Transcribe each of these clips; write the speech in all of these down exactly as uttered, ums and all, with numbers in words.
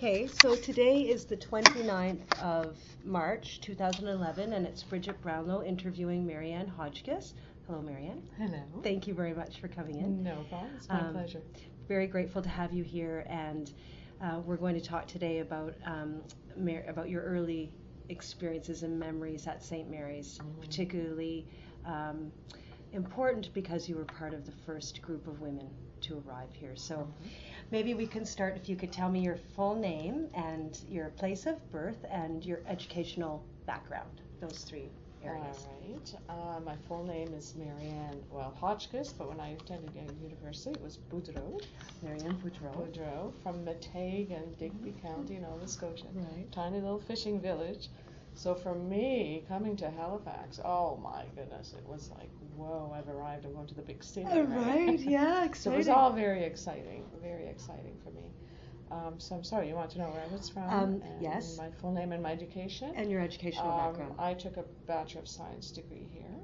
Okay, so today is the twenty-ninth of March, two thousand eleven, and it's Bridget Brownlow interviewing Marianne Hotchkiss. Hello, Marianne. Hello. Thank you very much for coming in. No problem. It's my Um, pleasure. Very grateful to have you here, and uh, we're going to talk today about um, Mar- about your early experiences and memories at Saint Mary's, Mhm. particularly um, important because you were part of the first group of women to arrive here. So. Mhm. Maybe we can start if you could tell me your full name and your place of birth and your educational background, those three areas. All right. Uh, my full name is Marianne, well, Hotchkiss, but when I attended Yale University, it was Boudreau. Marianne Boudreau. Boudreau, from Matague in Digby County, Nova Scotia. Right. Tiny little fishing village. So for me, coming to Halifax, oh my goodness, it was like, whoa, I've arrived, I'm going to the big city. Uh, right, yeah, So it was exciting. all very exciting, very exciting for me. Um, so I'm sorry, you want to know where I was from? Um, and yes. My full name and my education? And your educational Um, background. I took a Bachelor of Science degree here.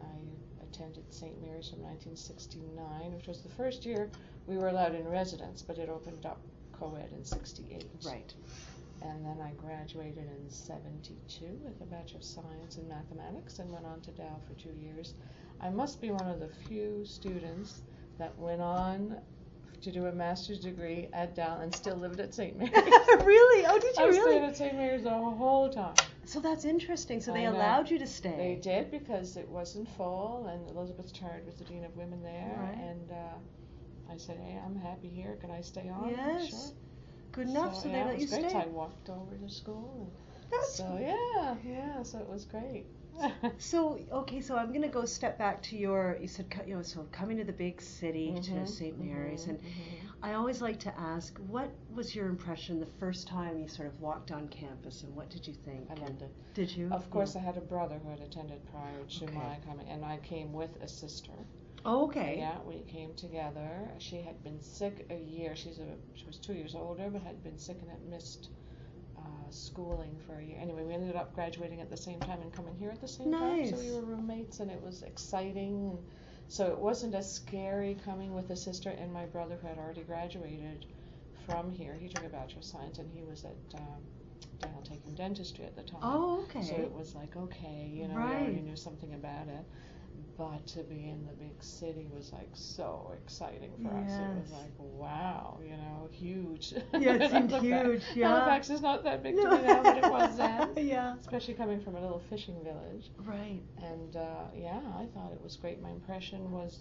I attended Saint Mary's from nineteen sixty-nine, which was the first year we were allowed in residence, but it opened up co-ed in sixty-eight. Right. And then I graduated in seventy-two with a Bachelor of Science in Mathematics and went on to Dow for two years. I must be one of the few students that went on to do a master's degree at Dow and still lived at Saint Mary's. Really? Oh, did you I really? stayed at Saint Mary's the whole time. So that's interesting. So they I know. allowed you to stay. They did because it wasn't full, and Elizabeth Chard was the Dean of Women there, Right. and uh, I said, hey, I'm happy here. Can I stay on? Yes. Sure. Good enough, so, So, they yeah, let it you was great. stay. I walked over to school. And That's so yeah, yeah. So it was great. So, okay, so I'm going to go step back to your, you said, co- you know, so coming to the big city, to Mhm, Saint Mary's, mhm, and mhm. I always like to ask, what was your impression the first time you sort of walked on campus, and what did you think? I loved it. Did you? Of course, Yeah. I had a brother who had attended prior to Okay. my coming, and I came with a sister. Oh, okay. Yeah, we came together. She had been sick a year. She's a she was two years older, but had been sick and had missed uh, schooling for a year. Anyway, we ended up graduating at the same time and coming here at the same time. So we Nice. were roommates, and it was exciting. And so it wasn't as scary coming with a sister and my brother who had already graduated from here. He took a Bachelor of Science, and he was at um, Daniel taking dentistry at the time. Oh, okay. So it was like, okay, you know, Right. we already knew something about it. But to be in the big city was like so exciting for us. It was Yes. like, wow, you know, huge. Yeah, it seemed Halifax- huge, yeah. Halifax is not that big to me now, but it was then. Yeah. Especially coming from a little fishing village. Right. And uh, yeah, I thought it was great. My impression was,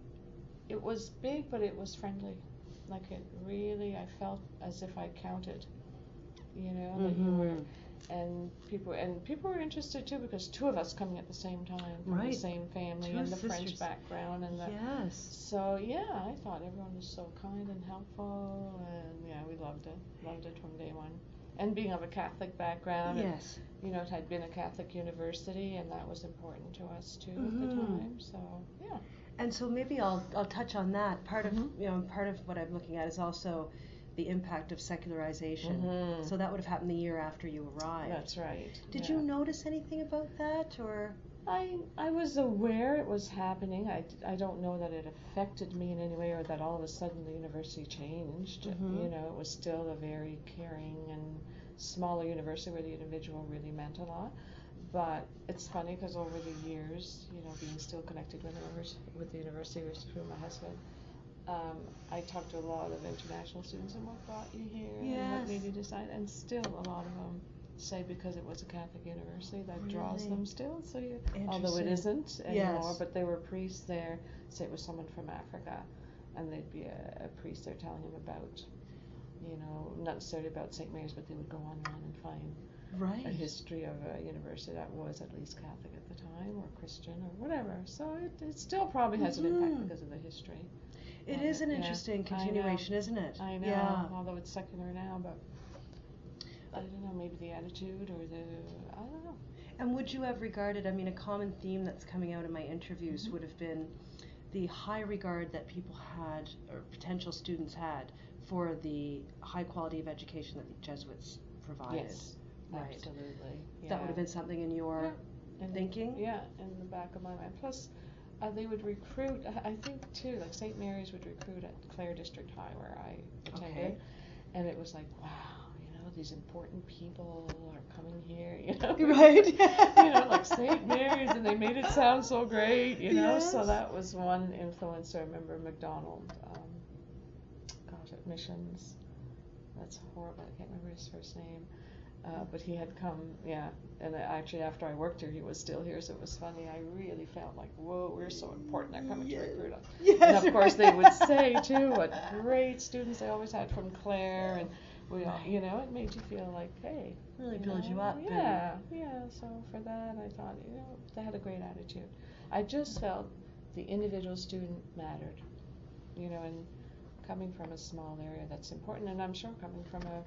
it was big, but it was friendly. Like it really, I felt as if I counted. You know, that you were, Mhm. and people and people were interested too because two of us coming at the same time from Right. the same family Two and the French sisters. background and the Yes. so yeah, I thought everyone was so kind and helpful, and yeah, we loved it, loved it from day one. And being of a Catholic background, and, Yes. you know, it had been a Catholic university, and that was important to us too Mhm. at the time. So yeah. And so maybe I'll I'll touch on that. Part of Mhm. you know part of what I'm looking at is also the impact of secularization. Mhm. So that would have happened the year after you arrived. That's right. Did yeah. you notice anything about that, or? I I was aware it was happening. I, I don't know that it affected me in any way or that all of a sudden the university changed. Mhm. You know, it was still a very caring and smaller university where the individual really meant a lot. But it's funny because over the years, you know, being still connected with the university, with the university was through my husband. Um, I talked to a lot of international students and what brought you here and Yes. what made you decide, and still a lot of them say because it was a Catholic university that draws Really? them still. So you, although it Interesting. isn't anymore, Yes. but there were priests there. Say it was someone from Africa, and they'd be a, a priest there telling him about, you know, not necessarily about Saint Mary's, but they would go online and find Right. a history of a university that was at least Catholic at the time, or Christian, or whatever. So it, it still probably has an impact Mhm. because of the history. It of is an yeah. interesting I know. continuation, isn't it? I know, Yeah. although it's secular now, but I don't know, maybe the attitude or the, I don't know. And would you have regarded, I mean, a common theme that's coming out in my interviews Mhm. would have been the high regard that people had, or potential students had, for the high quality of education that the Jesuits provided. Yes, Right. absolutely. Yeah. That would have been something in your Yeah. And thinking? Yeah, in the back of my mind. Plus, uh, they would recruit, I I think too, like Saint Mary's would recruit at Clare District High where I attended. Okay. And it was like, wow, you these important people are coming here, you know. Right. You know, like Saint Mary's, and they made it sound so great, you know. Yes. So that was one influence. I remember McDonald, um, gosh, at Missions. That's horrible. I can't remember his first name. Uh, but he had come, yeah, and I, actually after I worked here, he was still here, so it was funny. I really felt like, whoa, we're so important. They're coming Yes. to recruit us. Yes, And of course, right. they would say too, what great students they always had from Clare, and we, all, Right. you know, it made you feel like, hey, Really you build know, you up. and- Yeah, yeah. So for that, I thought, you know, they had a great attitude. I just felt the individual student mattered, you know, and coming from a small area, that's important. And I'm sure coming from a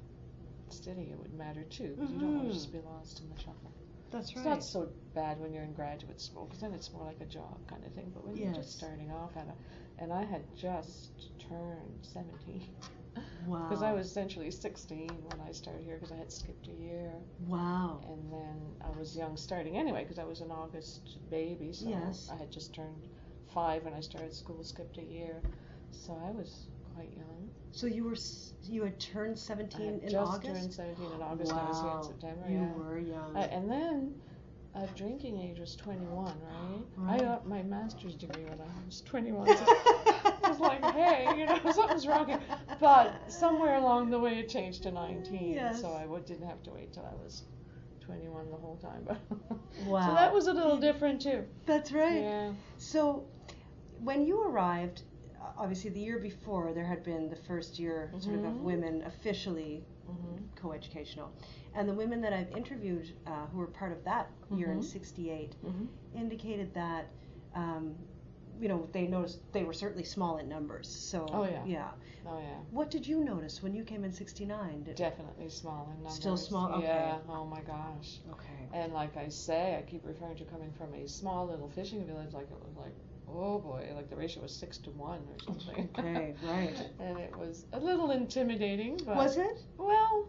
city, it would matter too, because you don't want Mhm. to just be lost in the shuffle. That's It's right. not so bad when you're in graduate school, because then it's more like a job kind of thing. But when you're Yes. just starting off at a, and I had just turned seventeen, Wow. because I was essentially sixteen when I started here, because I had skipped a year, Wow. and then I was young starting anyway, because I was an August baby, so Yes. I had just turned five when I started school, skipped a year, so I was quite young. So you were s- you had turned I seventeen had in just August? turned seventeen in August, and I was here in Wow. September. You yeah. were young. Uh, and then, uh, drinking age was twenty-one, right? Right. I got my master's degree when I was twenty-one. So I was like, hey, you know, something's wrong here. But somewhere along the way, it changed to nineteen, Yes. so I w- didn't have to wait till I was twenty-one the whole time. But Wow. So that was a little different too. That's right. Yeah. So when you arrived, uh, obviously the year before there had been the first year sort of of Mhm. women officially Mhm. coeducational, and the women that I've interviewed uh, who were part of that year in Mhm. sixty-eight Mhm. indicated that um, you know they noticed they were certainly small in numbers. So Oh, yeah. yeah. Oh yeah. What did you notice when you came in sixty-nine? Did, Definitely small in numbers. Still small? Okay. Yeah. Oh my gosh. Okay. And like I say, I keep referring to coming from a small little fishing village, like it was like, oh boy, like the ratio was six to one or something. Okay, right. And it was a little intimidating, but Was it? well,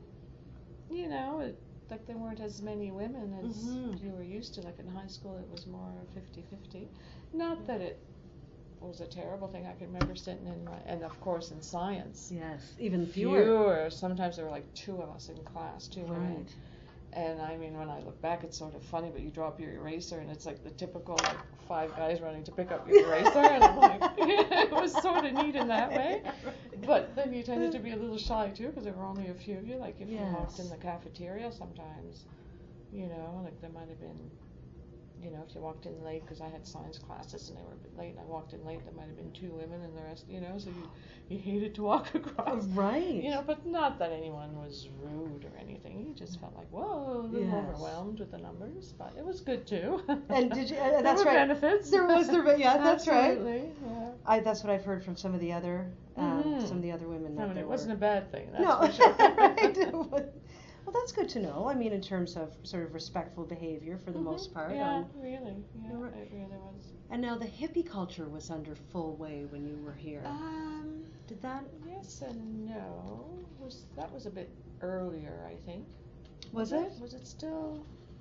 you know, it, like there weren't as many women as Mhm. you were used to. Like in high school, it was more fifty-fifty. Not that it was a terrible thing. I can remember sitting in my, and of course in science, Yes. Even fewer. fewer. Sometimes there were like two of us in class, two women. Right. And I mean, when I look back, it's sort of funny, but you drop your eraser, and it's like the typical like five guys running to pick up your eraser, and I'm like, it was sort of neat in that way. But then you tended to be a little shy too, because there were only a few of you. Like if you walked in Yes. the cafeteria, sometimes, you know, like there might have been, you know, if you walked in late, because I had science classes and they were a bit late, and I walked in late, there might have been two women, and the rest, you know, so you you hated to walk across. Right. You know, but not that anyone was rude or anything. You just felt like, whoa, a little Yes. overwhelmed with the numbers, but it was good too. And did you? Uh, There that's were right. benefits. There was there. Yeah, that's right. Absolutely, yeah. I, that's what I've heard from some of the other um, Mhm. some of the other women. I That mean, they it wasn't a were, bad thing, that's no, for sure. right. Well, that's good to know. I mean, in terms of sort of respectful behavior for the Mhm. most part. Yeah, um, really. Yeah, You're right. it really was. and now the hippie culture was under full way when you were here. Um, Did that? yes and no. Was that was a bit earlier, I think. Was it? Was it still?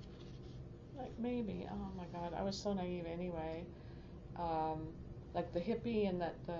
Like maybe. Oh my God, I was so naive anyway. Um, like the hippie and that the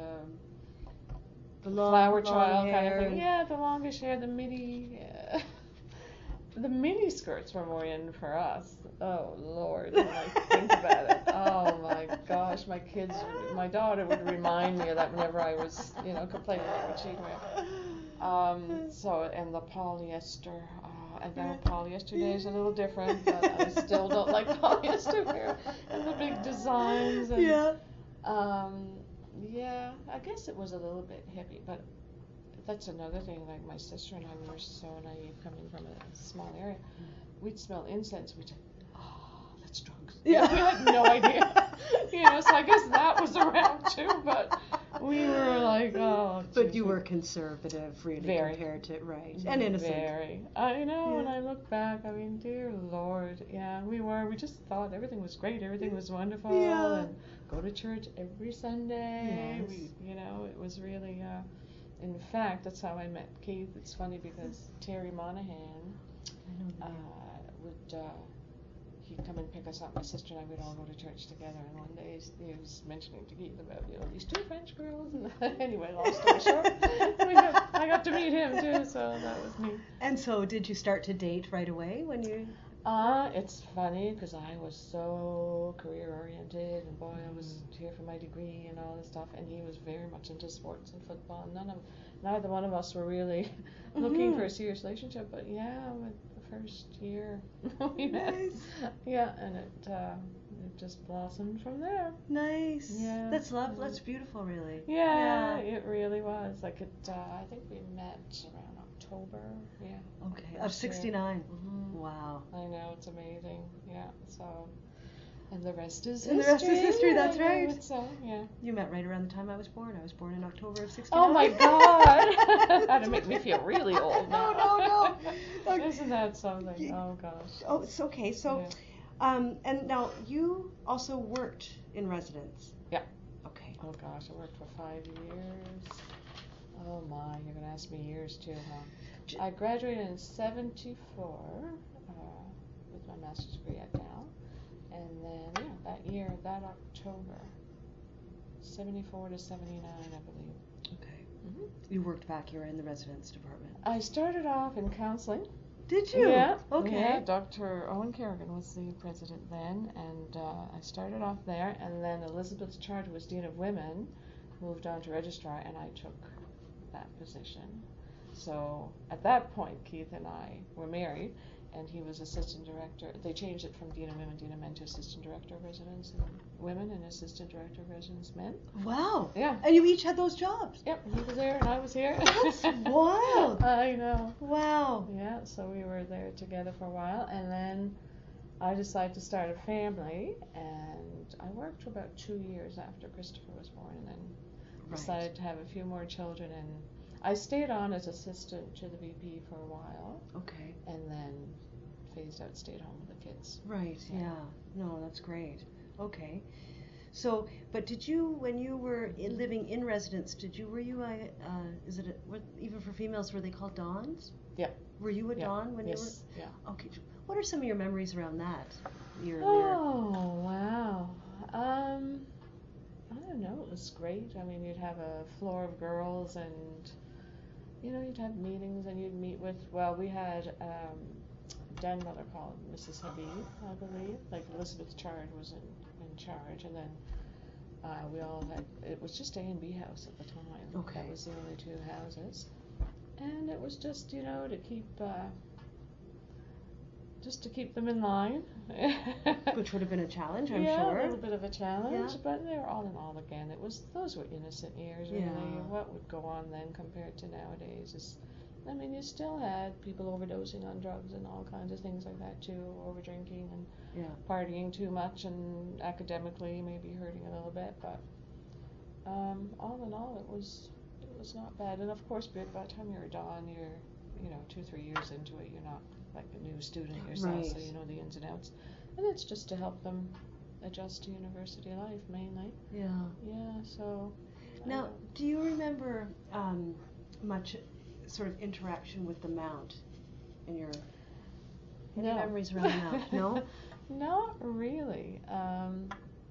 The long, flower long child kind hair of thing. and- Yeah, the longish hair, the mini. Uh, the mini skirts were more in for us. Oh Lord, when I think about it. Oh my gosh, my kids, would, my daughter would remind me of that whenever I was, you know, complaining about what she'd wear. Um, so, and the polyester. Uh, and now polyester days are a little different, but I still don't like polyester hair and the big designs. And, Yeah. Um, yeah, I guess it was a little bit hippie, but that's another thing. Like my sister and I, we were so naive coming from a small area. We'd smell incense, we'd say, "Oh, that's drugs." Yeah. We had no idea. You know, so I guess that was around too. But we were like, oh. But geez, you we- were conservative, really, Very. compared to right and innocent. Very. I know. When Yeah. I look back, I mean, dear Lord, yeah, we were. We just thought everything was great. Everything was wonderful. Yeah. And go to church every Sunday. Yes. We, you know, it was really. Uh, in fact, that's how I met Keith. It's funny because Terry Monahan I know the uh, name. would. Uh, he'd come and pick us up. My sister and I would all go to church together. And one day he was mentioning to Keith about, you know, these two French girls. And anyway, long story short, we got, I got to meet him too, so that was neat. And so, did you start to date right away when you? Uh, it's funny because I was so career oriented, and boy, I was here for my degree and all this stuff, and he was very much into sports and football. And none of, neither one of us were really looking Mhm. for a serious relationship. But yeah, with the first year we met, Nice. yeah, and it uh, it just blossomed from there. Nice. Yeah. That's love. Yeah. That's beautiful, really. Yeah, it really was. Like it, uh, I think we met around October. Yeah. Okay. First Of year. sixty-nine. Mhm. Wow. I know, it's amazing. Yeah, so, and the rest is And the history. rest is history, I that's know right. it, So, yeah. You met right around the time I was born. I was born in October of sixty-nine. Oh my God! That'd make me feel really old No, now. no, no. Okay. Isn't that something? Oh gosh. Oh, it's okay. So, Yeah. um, and now you also worked in residence. Yeah. Okay. Oh gosh, I worked for five years. Oh my, you're gonna ask me years too, huh? J- I graduated in seventy-four uh, with my master's degree at Cal, and then yeah, that year, that October, seventy-four to seventy-nine, I believe. Okay. hmm You worked back here in the residence department. I started off in counseling. Did you? Yeah. Okay. Yeah, Doctor Owen Kerrigan was the president then, and uh, I started off there, and then Elizabeth Chard was Dean of Women, moved on to registrar, and I took that position. So at that point, Keith and I were married, and he was assistant director. They changed it from Dean of Women, Dean of Men to assistant director of residence and women and assistant director of residence men. Wow. Yeah. And you each had those jobs. Yep, he was there and I was here. That's wild. I know. Wow. Yeah, so we were there together for a while, and then I decided to start a family, and I worked for about two years after Christopher was born, and then Right. decided to have a few more children, and I stayed on as assistant to the V P for a while, Okay. and then phased out, stayed home with the kids. Right. Yeah. Yeah. No, that's great. Okay. So, but did you, when you were in, living in residence, did you, were you a, uh, is it a, what, even for females, were they called dons? Yeah. Were you a Yeah. don when Yes. Yeah. you were? Okay. What are some of your memories around that? Your, Oh wow. Um, I don't know. It was great. I mean, you'd have a floor of girls, and you know, you'd have meetings, and you'd meet with. Well, we had um, Dan Miller called Missus Habib, I believe. Like Elizabeth Chard was in, in charge, and then uh, we all had. It was just A and B house at the time. Okay. That was the only two houses, and it was just, you know, to keep. Uh, just to keep them in line. which would have been a challenge, I'm yeah, sure. a little bit of a challenge, Yeah. but they were all in all again. It was those were innocent years, really. Yeah. What would go on then compared to nowadays is, I mean, you still had people overdosing on drugs and all kinds of things like that too, over drinking and Yeah. partying too much, and academically maybe hurting a little bit, but um, all in all, it was it was not bad. And of course, by by the time you're done, you're you know two three years into it, you're not like a new student yourself, so Right. you know the ins and outs. And it's just to help them adjust to university life mainly. Yeah. Yeah, so. I Now, don't- do you remember um, much sort of interaction with the Mount in your any No. memories around the Mount? No? Not really. Um,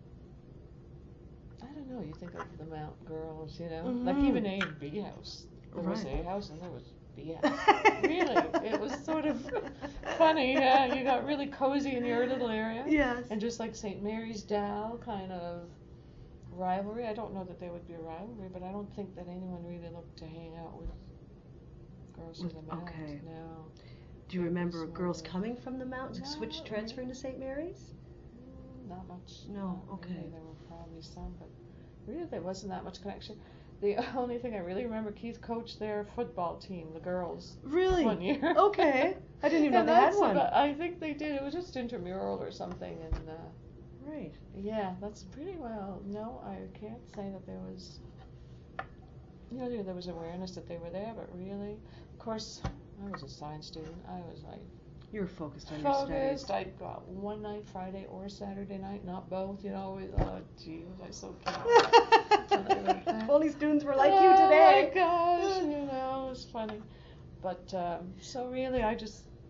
I don't know. You think of the Mount girls, you know, like Mhm. even A and B house. There was Right. A house and there was B house. Really, it was sort of funny. Yeah, you got really cozy in your little area. Yes. And just like Saint Mary's Dow kind of rivalry. I don't know that there would be a rivalry, but I don't think that anyone really looked to hang out with girls from With- the Mount. okay. No. Do you remember Small. girls coming from the Mount to No, switch not transferring really. to Saint Mary's? Mm, Not much. No, Not okay. Really. There were probably some, but really there wasn't that much connection. The only thing I really remember, Keith coached their football team, the girls, Really? one year. Okay. I didn't even know And they had that's one. about- I think they did. It was just intramural or something, and uh, Right. yeah, that's pretty well. No, I can't say that there was. You know, there was awareness that they were there, but really, of course, I was a science student. I was like You were focused on your focused. studies. I got one night, Friday or Saturday night, not both. You know, with, oh, gee, was I so cute. Only students were like oh you today. my gosh, you know, it was funny. But um, so really, I just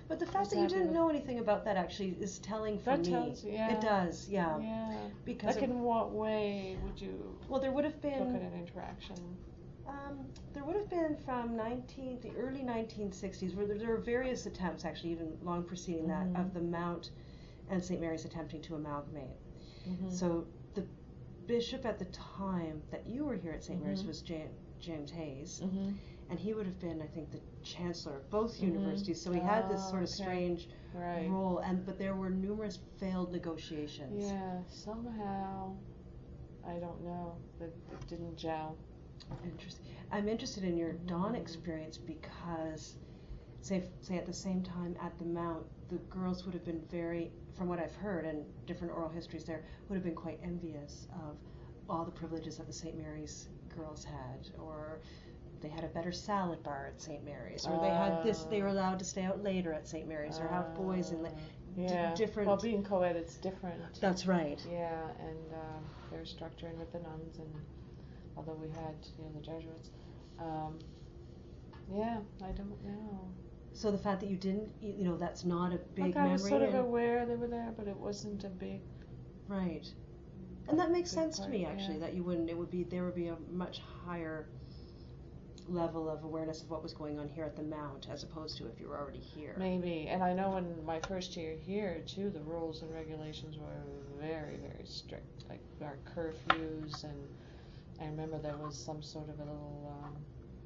But the was fact that you happy didn't with- know anything about that actually is telling for That me. tells- yeah. It does, yeah. Yeah. Because Like of- in what way would you well, there would have look at been an interaction? um, there would have been from nineteen the early nineteen sixties where there, there were various attempts actually even long preceding Mhm. that of the Mount and Saint Mary's attempting to amalgamate. Mm-hmm. So the bishop at the time that you were here at Saint Mary's Mhm. was Ja- James Hayes, Mm-hmm. and he would have been, I think, the chancellor of both Mhm. universities. So he had this Oh, sort of okay. strange Right. role, and but there were numerous failed negotiations. Yeah, somehow, I don't know, that it didn't gel. Interesting. I'm interested in your Dawn Mhm. experience because, say, say at the same time at the Mount, the girls would have been very, from what I've heard and different oral histories there, would have been quite envious of all the privileges that the Saint Mary's girls had, or they had a better salad bar at Saint Mary's, or they had this, they were allowed to stay out later at Saint Mary's, or have boys and Uh, like yeah. different. Well, being co-ed, it's different. That's right. Yeah, and um, their structuring with the nuns, and although we had, you know, the Jesuits, um, yeah, I don't know. So the fact that you didn't, you you know, that's not a big Like I memory. was sort of and- aware they were there, but it wasn't a big. Right. And that makes Big sense to part, me actually, yeah. that you wouldn't, it would be, there would be a much higher level of awareness of what was going on here at the Mount as opposed to if you were already here. Maybe, and I know in my first year here too, the rules and regulations were very, very strict, like our curfews, and I remember there was some sort of a little um,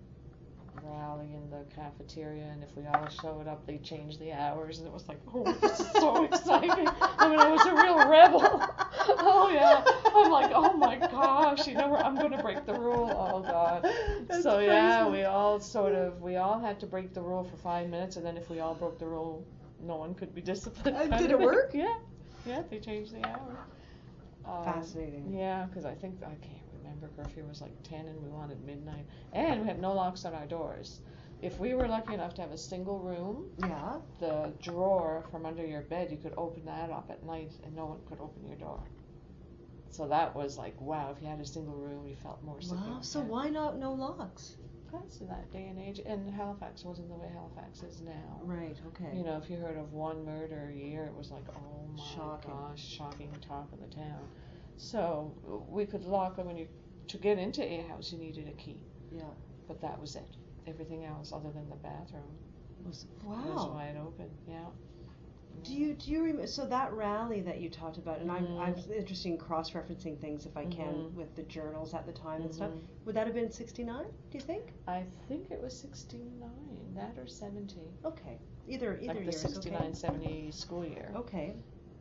rally in the cafeteria, and if we all showed up, they changed the hours, and it was like, oh, this is so exciting. I mean, I was a real rebel. Oh yeah, I'm like, oh my gosh, you know, I'm gonna break the rule. Oh god. That's So yeah, crazy. we all sort of, we all had to break the rule for five minutes, and then if we all broke the rule, no one could be disciplined. Uh, kind did of it thing. work? Yeah, yeah, they changed the hour. Um, Fascinating. Yeah, because I think, I can't remember, curfew was like ten and we wanted midnight. And we had no locks on our doors. If we were lucky enough to have a single room, Yeah. the drawer from under your bed, you could open that up at night and no one could open your door. So that was like, wow, if you had a single room, you felt more secure. Wow. So yeah. why not no locks? That's in that day and age. And Halifax wasn't the way Halifax is now. Right. Okay. You know, if you heard of one murder a year, it was like, oh my Shocking. gosh, shocking talk of the town. So we could lock them when you, to get into a house, you needed a key. Yeah. But that was it. Everything else, other than the bathroom, Was, was wow. wide open. Yeah. Do you do you remember? So that rally that you talked about, and Mhm. I'm I'm interested in cross-referencing things if I can Mhm. with the journals at the time and stuff. Mhm. Would that have been sixty-nine? Do you think? I think it was sixty-nine, that or seventy. Okay. Either either Like the year is sixty-nine seventy school year. okay. Okay.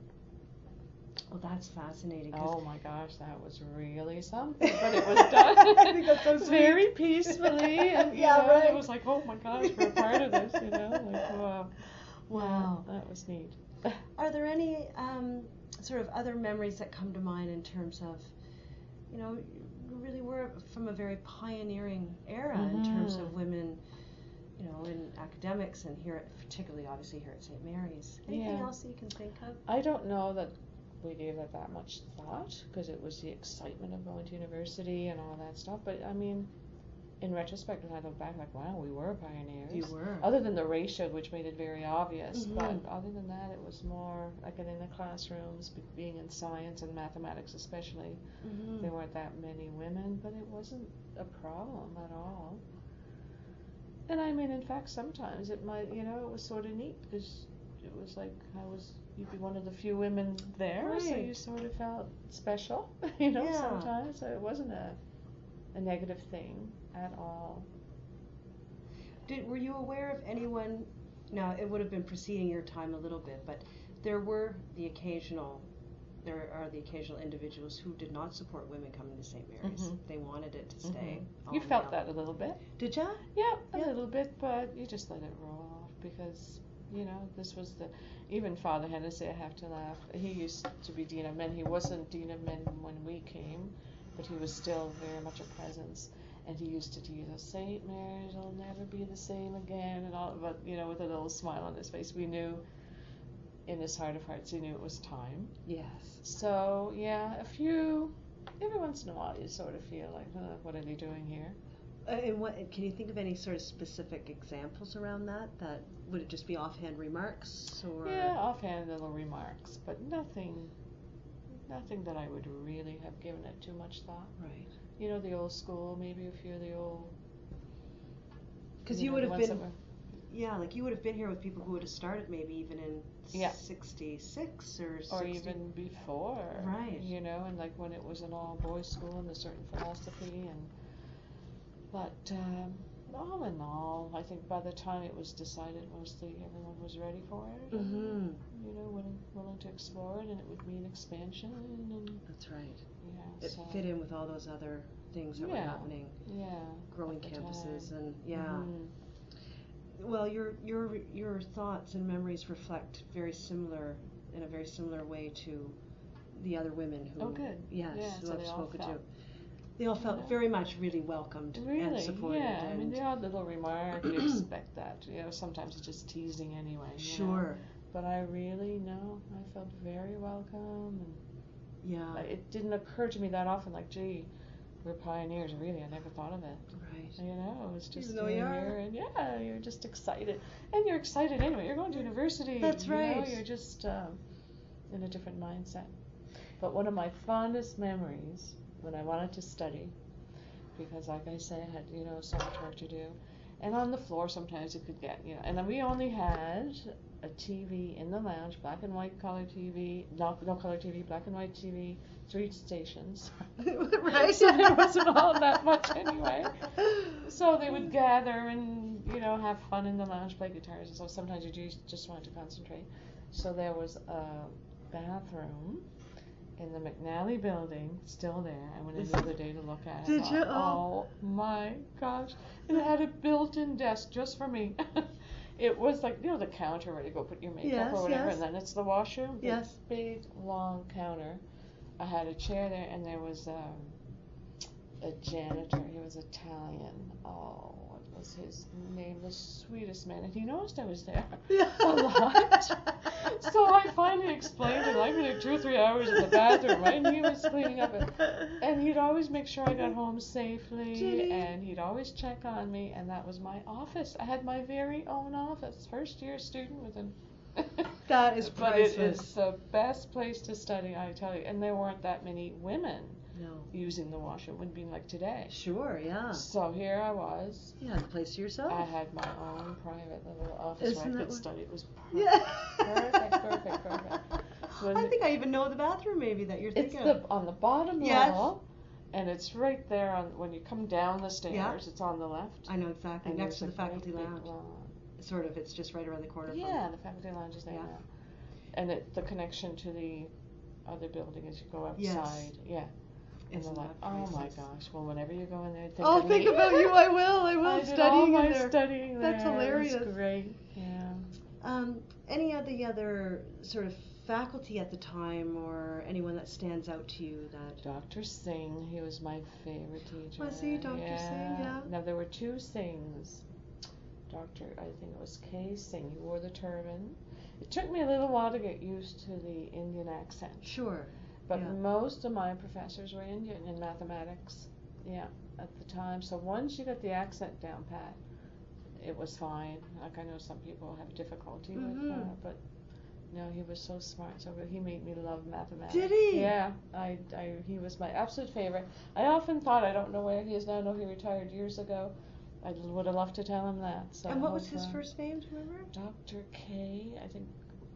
Well, that's fascinating. 'Cause Oh my gosh, that was really something. But it was done I think that's so sweet. very peacefully, and you Yeah, know, right. it was like, oh my gosh, we're a part of this, you know, like wow. Wow. Yeah, that was neat. Are there any um, sort of other memories that come to mind in terms of, you know, you really were from a very pioneering era in terms of Mhm. women, you know, in academics and here, at, particularly obviously here at Saint Mary's. Anything Yeah. else that you can think of? I don't know that we gave it that much thought because it was the excitement of going to university and all that stuff. But I mean, in retrospect, when I look back, like, wow, we were pioneers. You were. Other than the ratio, which made it very obvious. Mhm. But other than that, it was more like in the classrooms, be- being in science and mathematics especially. Mm-hmm. There weren't that many women, but it wasn't a problem at all. And I mean, in fact, sometimes it might, you know, it was sort of neat because it was like I was, you'd be one of the few women there, so you Right. sort of felt special, you know, Yeah. sometimes. So it wasn't a, a negative thing at all. Did were you aware of anyone? Now it would have been preceding your time a little bit, but there were the occasional, there are the occasional individuals who did not support women coming to Saint Mary's. Mhm. They wanted it to stay. Mhm. You all felt male. that a little bit. Did ya? Yeah, a Yeah. little bit, but you just let it roll off because, you know, this was the, even Father Hennessy, I have to laugh, he used to be Dean of Men. He wasn't Dean of Men when we came, but he was still very much a presence. And he used to tease us, Saint Mary's will never be the same again, and all, but, you know, with a little smile on his face, we knew, in his heart of hearts, he knew it was time. Yes. So, yeah, a few, every once in a while you sort of feel like, huh, what are they doing here? Uh, and what can you think of any sort of specific examples around that? That would it just be offhand remarks or? Yeah, offhand little remarks, but nothing, nothing that I would really have given it too much thought. Right. You know, the old school, maybe a few of the old. Because you, you know, would the have ones been, that were- yeah, like you would have been here with people who would have started maybe even in Yeah. sixty-six or or sixty. even before. Right. You know, and like when it was an all boys school and a certain philosophy and. But um, all in all, I think by the time it was decided, mostly everyone was ready for it. Mm-hmm. And, you know, willing, willing to explore it, and it would mean expansion. And That's right. yeah, It so, fit in with all those other things that were Yeah. happening, Yeah. growing at the campuses, time. and yeah. Mhm. Well, your your your thoughts and memories reflect very similar, in a very similar way to the other women who. Oh, good. Yes, Yeah, who so I've they all spoken to. felt- They all felt you know. very much really welcomed and Really, supported. yeah. I mean, and the odd little remark, you expect that. You know, sometimes it's just teasing anyway. you know. sure. But I really, no, I felt very welcome. And Yeah. like, it didn't occur to me that often, like, gee, we're pioneers, really. I never thought of it. Right. You know, it was just Even though you're you are. here, and yeah, you're just excited. And you're excited anyway. You're going to university. That's you know, right. you're just um, in a different mindset. But one of my fondest memories when I wanted to study, because like I say, I had, you know, so much work to do. And on the floor sometimes it could get, you know, and then we only had a T V in the lounge, black and white color T V, no, no color T V, black and white T V, three stations. Right. So there wasn't all that much anyway. So they would gather and, you know, have fun in the lounge, play guitars, and so sometimes you just, just wanted to concentrate. So there was a bathroom in the McNally building, still there. I went in the other day to look at it. Did I you? thought, oh my gosh. And it had a built-in desk just for me. It was like, you know, the counter where you go put your makeup Yes, or whatever, yes. and then it's the washroom. Yes. This big, long counter. I had a chair there, and there was um, a janitor. He was Italian. Oh, what was his name? The sweetest man. And he noticed I was there a lot. So I finally explained to him, I've been there two or three hours in the bathroom, right? And he was cleaning up. And, and he'd always make sure I got home safely. Did he? And he'd always check on me. And that was my office. I had my very own office. First year student with him. That is But it priceless. is the best place to study, I tell you. And there weren't that many women No. using the washroom. Wouldn't be like today. Sure, yeah. So here I was. You had the place to yourself. I had my own private little office Isn't where I that could what- study. It was perfect. Yeah. Perfect, perfect, perfect. When I the- think I even know the bathroom maybe that you're It's thinking the of. on the bottom Yes. level, and it's right there on when you come down the stairs. Yeah. It's on the left. I know exactly. And Next to there's the a faculty great big lounge. lawn. Sort of. It's just right around the corner Yeah, from. the faculty lounge is there Yeah. now. And it, the connection to the other building as you go outside. Yes. Yeah. And Isn't they're like, that oh my priceless? gosh. Well, whenever you go in there, think Oh, of think me. about you. I will. I will. I did Studying all in my there. studying there. That's hilarious. It was great. Yeah. Um, any of the other sort of faculty at the time, or anyone that stands out to you that? Doctor Singh, he was my favorite teacher. Was he Doctor Singh? Yeah. Now there were two Singhs. Doctor, I think it was K. Singh. He wore the turban. It took me a little while to get used to the Indian accent. Sure. But Yeah. most of my professors were Indian in mathematics. Yeah, at the time. So once you got the accent down pat, it was fine. Like I know some people have difficulty with Mhm. that, but no, he was so smart. So he made me love mathematics. Did he? Yeah, I, I, he was my absolute favorite. I often thought, I don't know where he is now. I know he retired years ago. I would have loved to tell him that. So And what I was hope, his uh, first name? Do you remember? Doctor K. I think.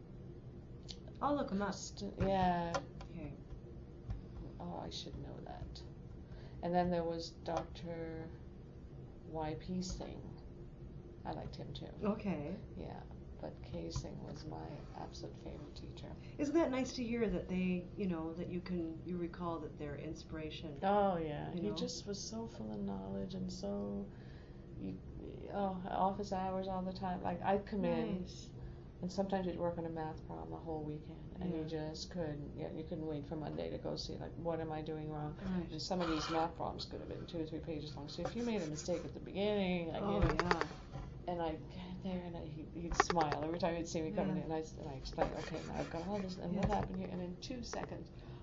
I'll look him up. Just, yeah. Okay. Oh, I should know that. And then there was Doctor Y P Singh. I liked him too. Okay. Yeah, but K Singh was my absolute favorite teacher. Isn't that nice to hear that they, you know, that you can, you recall that they're inspiration? Oh yeah, You he know? just was so full of knowledge and so, you, oh, office hours all the time. Like I'd come in, Nice. and sometimes you'd work on a math problem the whole weekend, and you Yeah. just couldn't. Yeah, you couldn't wait for Monday to go see like what am I doing wrong. Right. And some of these math problems could have been two or three pages long. So if you made a mistake at the beginning, like, Oh, you know, yeah. and I'd get there and I, he'd, he'd smile every time he'd see me coming Yeah. in, and I and I explained, okay, now I've got all this, and what Yeah. happened here, and in two seconds, oh,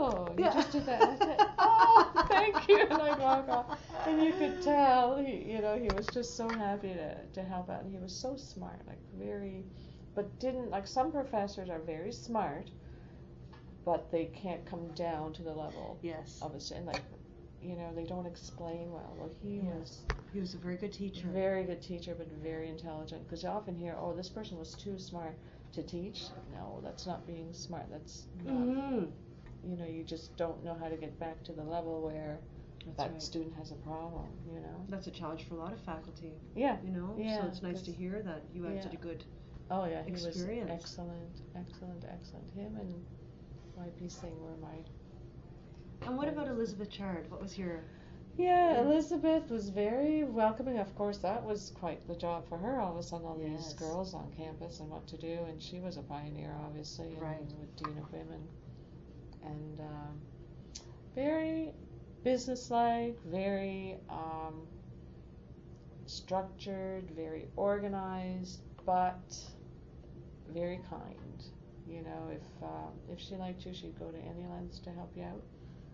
oh, you Yeah. just did that. And I said, oh, thank you. And I walk off. And you could tell, he, you know, he was just so happy to, to help out. And he was so smart, like very, but didn't, like some professors are very smart, but they can't come down to the level Yes. of a student. Like, you know, they don't explain well. Well, he Yes. was He was a very good teacher. very good teacher, but very intelligent. Because you often hear, oh, this person was too smart to teach. No, that's not being smart. That's not, Mm-hmm. you know, you just don't know how to get back to the level where That's that right. student has a problem, you know. That's a challenge for a lot of faculty, Yeah. you know. Yeah, So it's nice to 'cause- hear that you had yeah. such a good. Oh yeah, he Experience. was excellent, excellent, excellent. Him and Y P Singh were my. And what my- about Elizabeth Chard? What was your? Yeah, Yeah. Elizabeth was very welcoming. Of course, that was quite the job for her. All of a sudden, all Yes. these girls on campus and what to do, and she was a pioneer, obviously, and Right. with Dean of Women, and um, very businesslike, very um, structured, very organized, but very kind. You know, if uh, if she liked you, she'd go to any lengths to help you out.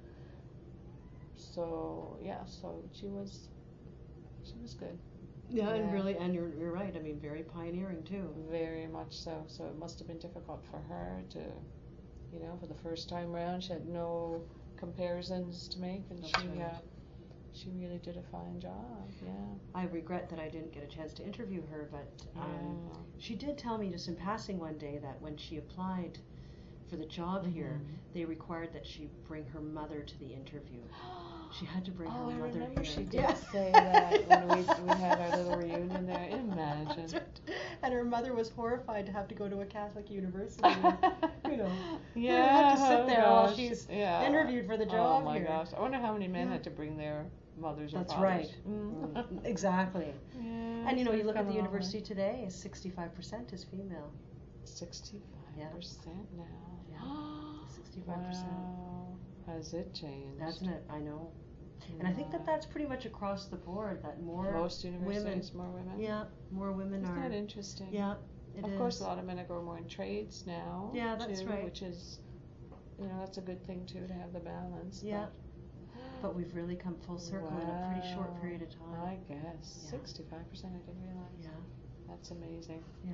So yeah, so she was, she was good, Yeah, and Yeah. really, and you're you're right. I mean, very pioneering too. very much so. So it must have been difficult for her to, you know, for the first time round, she had no comparisons to make, and That's she right. uh, she really did a fine job. Yeah. I regret that I didn't get a chance to interview her, but um, Yeah. she did tell me just in passing one day that when she applied for the job here, Mhm. they required that she bring her mother to the interview. She had to bring oh, her I mother remember here. she did Yeah. say that when we we had our little reunion there. Imagine. That's right. And her mother was horrified to have to go to a Catholic university. And, you know, Yeah. have to sit oh there while gosh, she's yeah. interviewed for the job Oh my here. gosh! I wonder how many men Yeah. had to bring their mothers or That's fathers. right. Mm. Mm, exactly. Yeah, And you know, so you we've look at come the a long university today, sixty-five percent is female. Sixty-five percent now. Yeah. sixty-five percent. Wow. Has it changed? Hasn't it? I know. And I think that Yeah. that's pretty much across the board, that more Most women, universities, more women. yeah, more women Isn't are. that interesting? Yeah, it of is. course, a lot of men are more in trades now. Yeah, that's too, right. Which is, you know, that's a good thing too to have the balance. Yeah. But, But we've really come full circle in a pretty short Wow. period of time. I guess Yeah. sixty-five percent. I didn't realize. Yeah, That's amazing. yeah,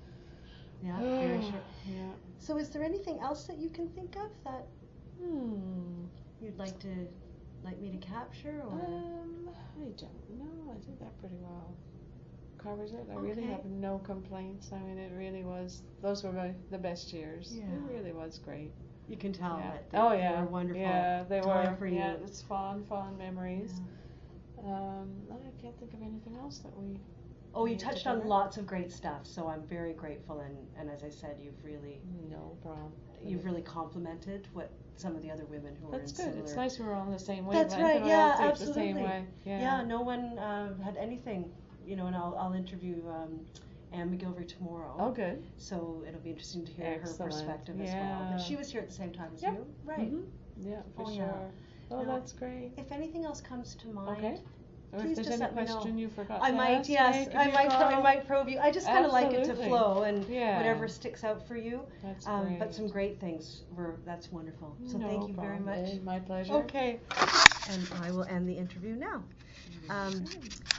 yeah, very short. Yeah. So, is there anything else that you can think of that Hmm. you'd like to, like me to capture, or? Um, I don't know. I think that pretty well covers it. I really Okay. have no complaints. I mean, it really was. Those were my the best years. Yeah. It really was great. You can tell yeah. that they, oh they yeah. were wonderful. Yeah, they time were. for you. Yeah, it's fond, fond memories. Yeah. Um, I can't think of anything else that we. Oh, you need to touched on cover. lots of great stuff, so I'm very grateful, and, and as I said, you've really No problem. you've really complimented what some of the other women who That's are good. in similar. It's nice we're all in the same way. That's right. Yeah, absolutely. The same way. Yeah. Yeah, no one uh, had anything, you know, and I'll I'll interview um, Anne McGilvery tomorrow. Oh, good. So it'll be interesting to hear Excellent. her perspective as well. But Yeah. she was here at the same time as Yep. you, right? Mhm. Yeah, for Oh, sure. yeah. Oh, Now, that's great. If anything else comes to mind, Okay. Or please if there's just any let me know. question you forgot I to might, ask, yes, hey, give I me a might, pro- I call. might probe you. I just kind of like it to Absolutely. flow and Yeah. whatever sticks out for you. That's Um, great. but some great things were. That's wonderful. So no thank you very problem. much. Hey, my pleasure. Okay. And I will end the interview now. Um,